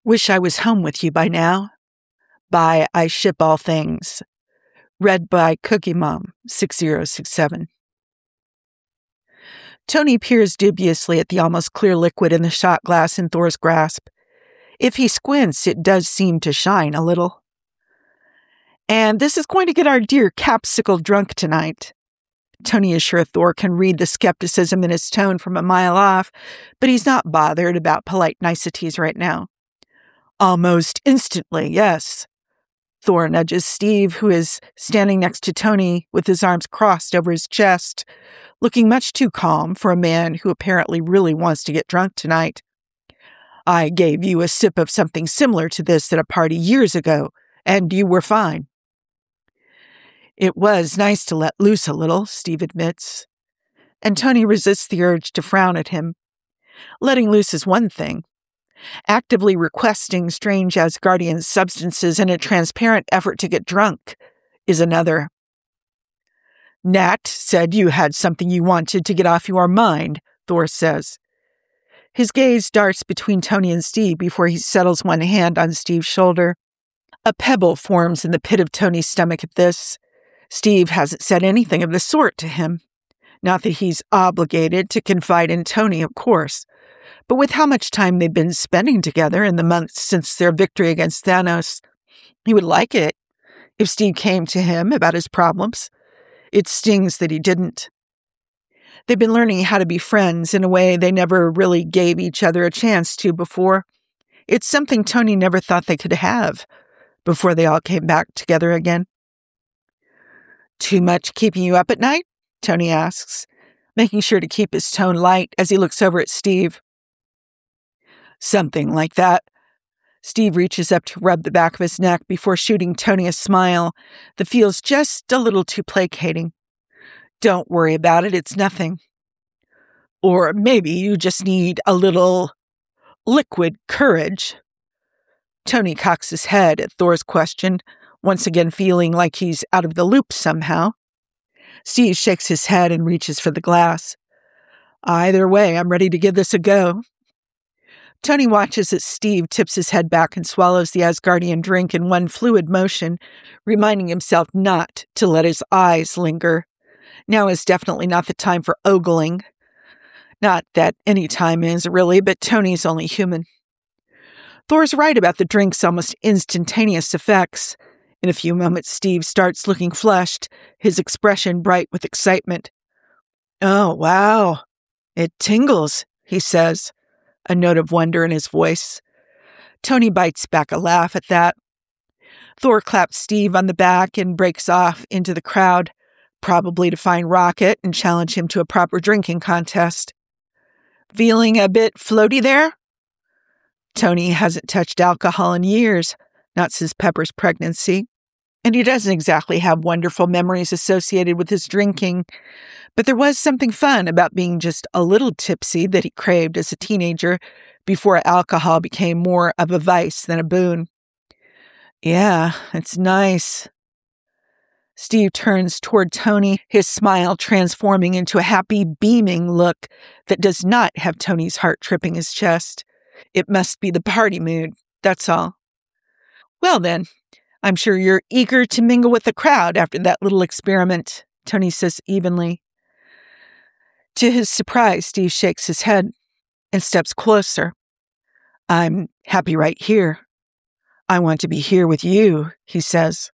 Wish I was home with you by now. By I Ship All Things. Read by Cookie Mom, 6067. Tony peers dubiously at the almost clear liquid in the shot glass in Thor's grasp. If he squints, it does seem to shine a little. And this is going to get our dear Capsicle drunk tonight. Tony is sure Thor can read the skepticism in his tone from a mile off, but he's not bothered about polite niceties right now. Almost instantly, yes. Thor nudges Steve, who is standing next to Tony with his arms crossed over his chest, looking much too calm for a man who apparently really wants to get drunk tonight. I gave you a sip of something similar to this at a party years ago, and you were fine. It was nice to let loose a little, Steve admits. And Tony resists the urge to frown at him. Letting loose is one thing. Actively requesting strange Asgardian substances in a transparent effort to get drunk is another. Nat said you had something you wanted to get off your mind, Thor says. His gaze darts between Tony and Steve before he settles one hand on Steve's shoulder. A pebble forms in the pit of Tony's stomach at this. Steve hasn't said anything of the sort to him. Not that he's obligated to confide in Tony, of course. But with how much time they've been spending together in the months since their victory against Thanos, he would like it if Steve came to him about his problems. It stings that he didn't. They've been learning how to be friends in a way they never really gave each other a chance to before. It's something Tony never thought they could have before they all came back together again. Too much keeping you up at night? Tony asks, making sure to keep his tone light as he looks over at Steve. Something like that. Steve reaches up to rub the back of his neck before shooting Tony a smile that feels just a little too placating. Don't worry about it, it's nothing. Or maybe you just need a little liquid courage. Tony cocks his head at Thor's question, once again feeling like he's out of the loop somehow. Steve shakes his head and reaches for the glass. Either way, I'm ready to give this a go. Tony watches as Steve tips his head back and swallows the Asgardian drink in one fluid motion, reminding himself not to let his eyes linger. Now is definitely not the time for ogling. Not that any time is, really, but Tony's only human. Thor's right about the drink's almost instantaneous effects. In a few moments, Steve starts looking flushed, his expression bright with excitement. Oh, wow. It tingles, he says, a note of wonder in his voice. Tony bites back a laugh at that. Thor claps Steve on the back and breaks off into the crowd, probably to find Rocket and challenge him to a proper drinking contest. Feeling a bit floaty there? Tony hasn't touched alcohol in years, not since Pepper's pregnancy, and he doesn't exactly have wonderful memories associated with his drinking, but there was something fun about being just a little tipsy that he craved as a teenager before alcohol became more of a vice than a boon. Yeah, it's nice. Steve turns toward Tony, his smile transforming into a happy, beaming look that does not have Tony's heart tripping his chest. It must be the party mood, that's all. Well then, I'm sure you're eager to mingle with the crowd after that little experiment, Tony says evenly. To his surprise, Steve shakes his head and steps closer. I'm happy right here. I want to be here with you, he says.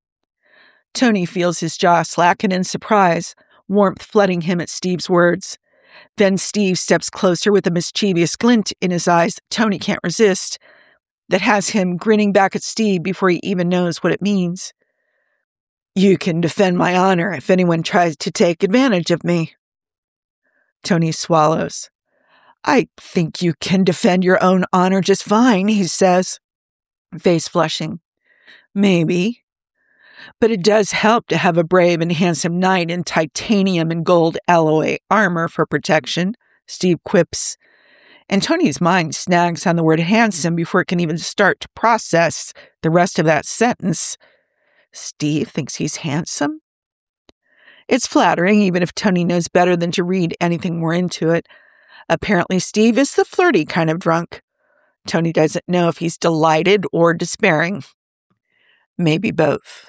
Tony feels his jaw slacken in surprise, warmth flooding him at Steve's words. Then Steve steps closer with a mischievous glint in his eyes that Tony can't resist, that has him grinning back at Steve before he even knows what it means. You can defend my honor if anyone tries to take advantage of me. Tony swallows. I think you can defend your own honor just fine, he says, face flushing. Maybe. But it does help to have a brave and handsome knight in titanium and gold alloy armor for protection, Steve quips. And Tony's mind snags on the word handsome before it can even start to process the rest of that sentence. Steve thinks he's handsome? It's flattering, even if Tony knows better than to read anything more into it. Apparently, Steve is the flirty kind of drunk. Tony doesn't know if he's delighted or despairing. Maybe both.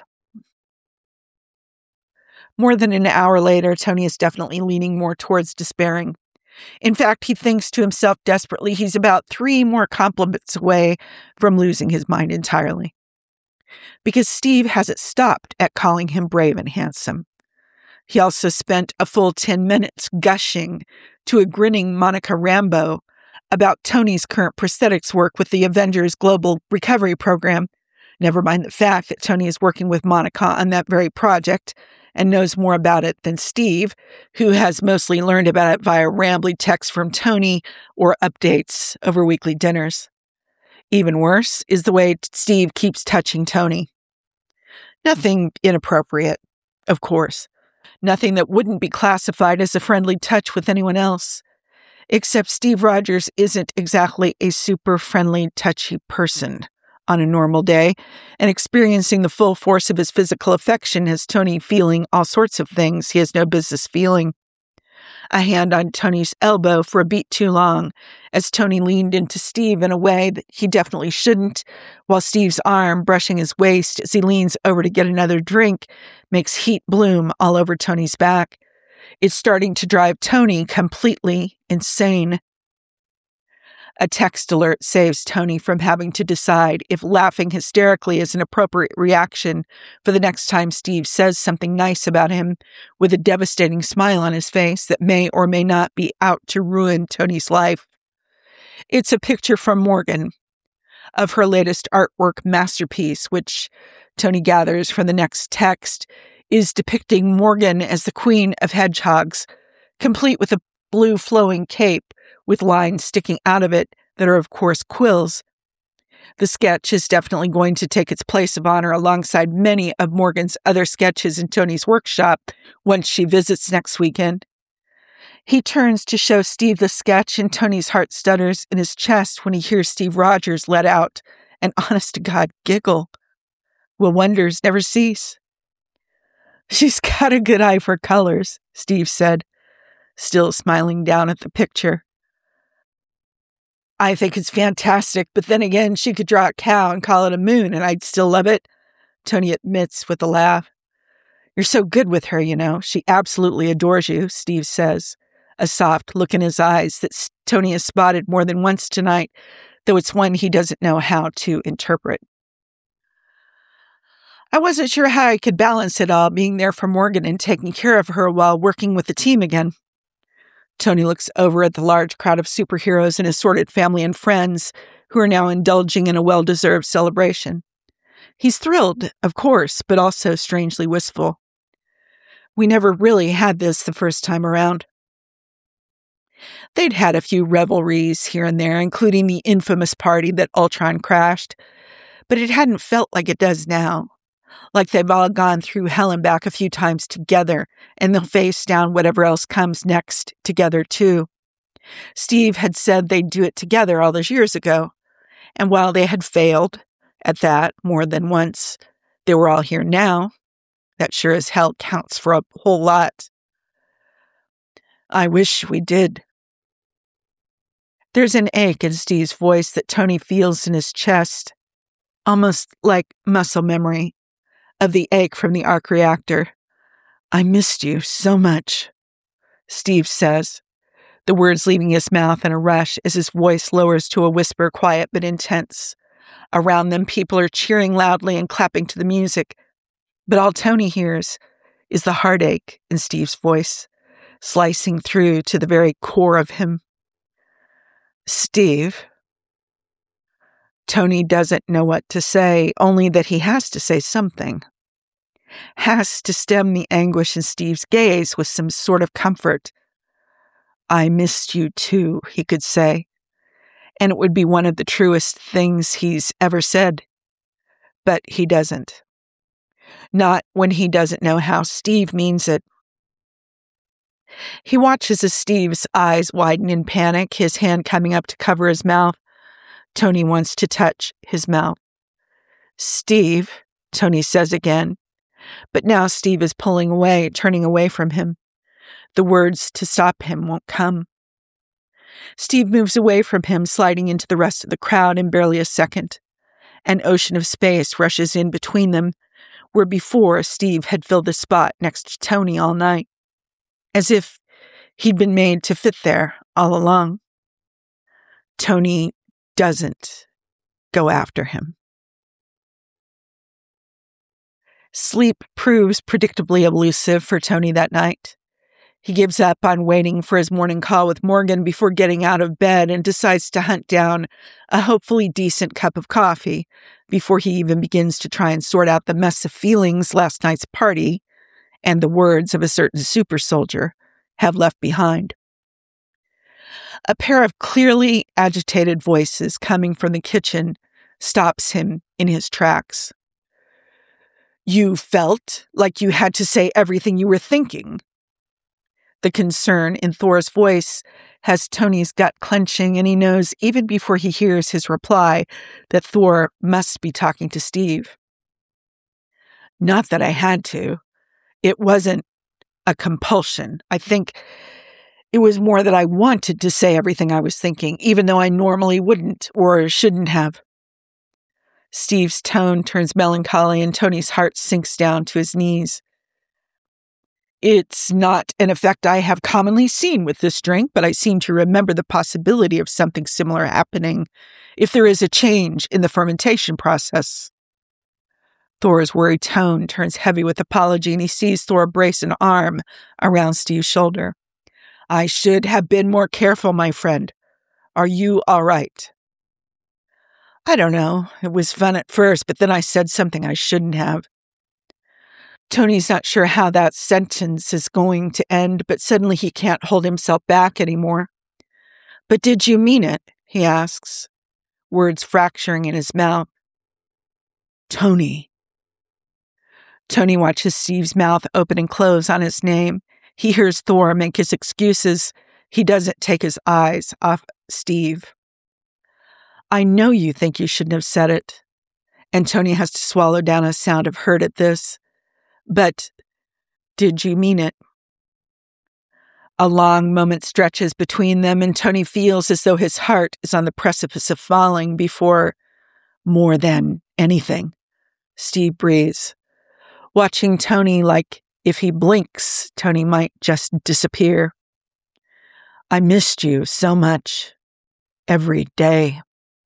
More than an hour later, Tony is definitely leaning more towards despairing. In fact, he thinks to himself desperately he's about 3 more compliments away from losing his mind entirely. Because Steve hasn't stopped at calling him brave and handsome. He also spent a full 10 minutes gushing to a grinning Monica Rambeau about Tony's current prosthetics work with the Avengers Global Recovery Program. Never mind the fact that Tony is working with Monica on that very project and knows more about it than Steve, who has mostly learned about it via rambly texts from Tony or updates over weekly dinners. Even worse is the way Steve keeps touching Tony. Nothing inappropriate, of course. Nothing that wouldn't be classified as a friendly touch with anyone else. Except Steve Rogers isn't exactly a super friendly, touchy person on a normal day, and experiencing the full force of his physical affection has Tony feeling all sorts of things he has no business feeling. A hand on Tony's elbow for a beat too long, as Tony leaned into Steve in a way that he definitely shouldn't, while Steve's arm brushing his waist as he leans over to get another drink makes heat bloom all over Tony's back. It's starting to drive Tony completely insane. A text alert saves Tony from having to decide if laughing hysterically is an appropriate reaction for the next time Steve says something nice about him with a devastating smile on his face that may or may not be out to ruin Tony's life. It's a picture from Morgan of her latest artwork masterpiece, which Tony gathers from the next text is depicting Morgan as the queen of hedgehogs, complete with a blue flowing cape with lines sticking out of it that are, of course, quills. The sketch is definitely going to take its place of honor alongside many of Morgan's other sketches in Tony's workshop once she visits next weekend. He turns to show Steve the sketch, and Tony's heart stutters in his chest when he hears Steve Rogers let out an honest-to-God giggle. Will wonders never cease? "She's got a good eye for colors," Steve said, still smiling down at the picture. "I think it's fantastic, but then again, she could draw a cow and call it a moon, and I'd still love it," Tony admits with a laugh. "You're so good with her, you know. She absolutely adores you," Steve says, a soft look in his eyes that Tony has spotted more than once tonight, though it's one he doesn't know how to interpret. "I wasn't sure how I could balance it all, being there for Morgan and taking care of her while working with the team again." Tony looks over at the large crowd of superheroes and assorted family and friends who are now indulging in a well-deserved celebration. He's thrilled, of course, but also strangely wistful. We never really had this the first time around. They'd had a few revelries here and there, including the infamous party that Ultron crashed, but it hadn't felt like it does now. Like they've all gone through hell and back a few times together, and they'll face down whatever else comes next together, too. Steve had said they'd do it together all those years ago, and while they had failed at that more than once, they were all here now. That sure as hell counts for a whole lot. "I wish we did." There's an ache in Steve's voice that Tony feels in his chest, almost like muscle memory of the ache from the arc reactor. "I missed you so much," Steve says, the words leaving his mouth in a rush as his voice lowers to a whisper, quiet but intense. Around them, people are cheering loudly and clapping to the music, but all Tony hears is the heartache in Steve's voice, slicing through to the very core of him. "Steve." Tony doesn't know what to say, only that he has to say something. Has to stem the anguish in Steve's gaze with some sort of comfort. "I missed you too," he could say, and it would be one of the truest things he's ever said. But he doesn't. Not when he doesn't know how Steve means it. He watches as Steve's eyes widen in panic, his hand coming up to cover his mouth. Tony wants to touch his mouth. "Steve," Tony says again. But now Steve is pulling away, turning away from him. The words to stop him won't come. Steve moves away from him, sliding into the rest of the crowd in barely a second. An ocean of space rushes in between them, where before Steve had filled the spot next to Tony all night, as if he'd been made to fit there all along. Tony doesn't go after him. Sleep proves predictably elusive for Tony that night. He gives up on waiting for his morning call with Morgan before getting out of bed and decides to hunt down a hopefully decent cup of coffee before he even begins to try and sort out the mess of feelings last night's party and the words of a certain super soldier have left behind. A pair of clearly agitated voices coming from the kitchen stops him in his tracks. "You felt like you had to say everything you were thinking." The concern in Thor's voice has Tony's gut clenching, and he knows even before he hears his reply that Thor must be talking to Steve. "Not that I had to. It wasn't a compulsion. I think it was more that I wanted to say everything I was thinking, even though I normally wouldn't or shouldn't have." Steve's tone turns melancholy, and Tony's heart sinks down to his knees. "It's not an effect I have commonly seen with this drink, but I seem to remember the possibility of something similar happening if there is a change in the fermentation process." Thor's worried tone turns heavy with apology, and he sees Thor brace an arm around Steve's shoulder. "I should have been more careful, my friend. Are you all right?" "I don't know. It was fun at first, but then I said something I shouldn't have." Tony's not sure how that sentence is going to end, but suddenly he can't hold himself back anymore. "But did you mean it?" he asks, words fracturing in his mouth. "Tony." Tony watches Steve's mouth open and close on his name. He hears Thor make his excuses. He doesn't take his eyes off Steve. "I know you think you shouldn't have said it." And Tony has to swallow down a sound of hurt at this. "But did you mean it?" A long moment stretches between them, and Tony feels as though his heart is on the precipice of falling before "more than anything," Steve breathes, watching Tony like if he blinks, Tony might just disappear. "I missed you so much. Every day."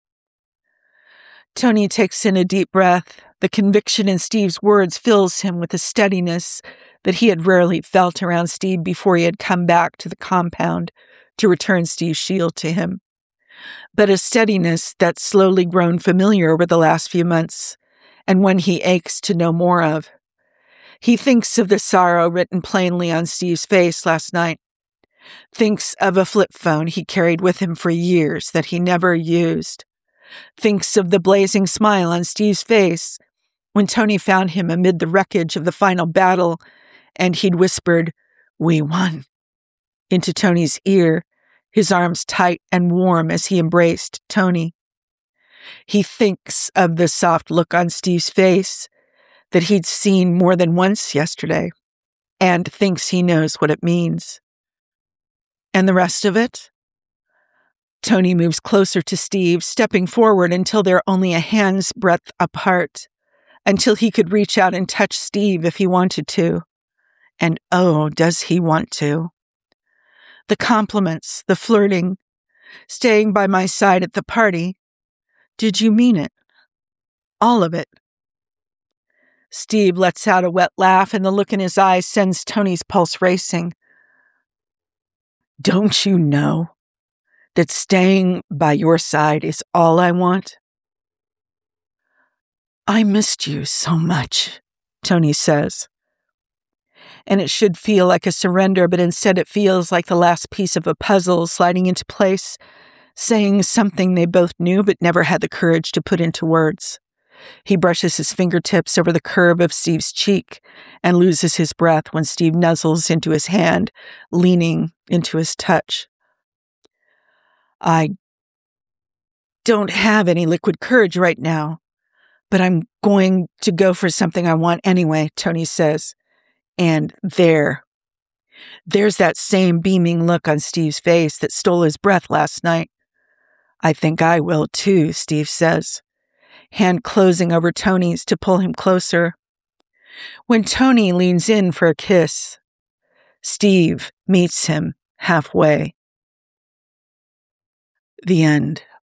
Tony takes in a deep breath. The conviction in Steve's words fills him with a steadiness that he had rarely felt around Steve before he had come back to the compound to return Steve's shield to him. But a steadiness that's slowly grown familiar over the last few months, and one he aches to know more of. He thinks of the sorrow written plainly on Steve's face last night. Thinks of a flip phone he carried with him for years that he never used. Thinks of the blazing smile on Steve's face when Tony found him amid the wreckage of the final battle and he'd whispered, "We won," into Tony's ear, his arms tight and warm as he embraced Tony. He thinks of the soft look on Steve's face that he'd seen more than once yesterday and thinks he knows what it means. And the rest of it? Tony moves closer to Steve, stepping forward until they're only a hand's breadth apart, until he could reach out and touch Steve if he wanted to. And oh, does he want to. The compliments, the flirting, staying by my side at the party. Did you mean it? All of it. Steve lets out a wet laugh, and the look in his eyes sends Tony's pulse racing. Don't you know that staying by your side is all I want? I missed you so much, Tony says. And it should feel like a surrender, but instead it feels like the last piece of a puzzle sliding into place, saying something they both knew but never had the courage to put into words. He brushes his fingertips over the curve of Steve's cheek and loses his breath when Steve nuzzles into his hand, leaning into his touch. I don't have any liquid courage right now, but I'm going to go for something I want anyway, Tony says. And there, There's that same beaming look on Steve's face that stole his breath last night. I think I will too, Steve says, hand closing over Tony's to pull him closer. When Tony leans in for a kiss, Steve meets him halfway. The end.